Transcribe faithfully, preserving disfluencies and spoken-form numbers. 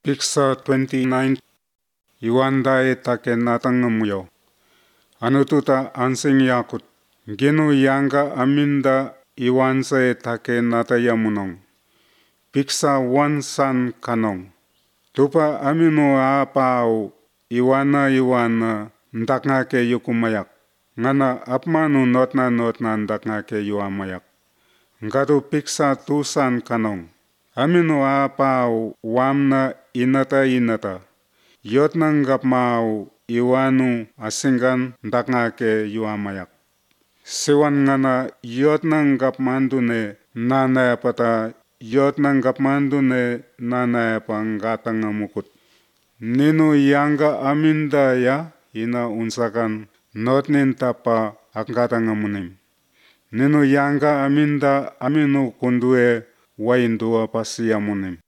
Picture twenty-nine. Iwanda take natangamuyo. Anututa ansing yakut. Genu yanga aminda iwansa take natayamunong. Picture one san kanong. Tupa amino apao iwana iwana ndakngake yukumayak. Ngana apmanu notna notna ndakngake yuamayak. Ngatu picture two san kanong. Amino apao wamna inata inata. Yotnang gapmao iwanu asingan ndakngake yuamayak. Siwan ngana yotnang gapmandune nanayapata yotnang gapmandune nanayapa ngatangamukut. Ninu yanga aminda ya ina unsakan notnin tapa angkatangamunim. Ninu yanga aminda aminu kundue waindua pasiyamunim.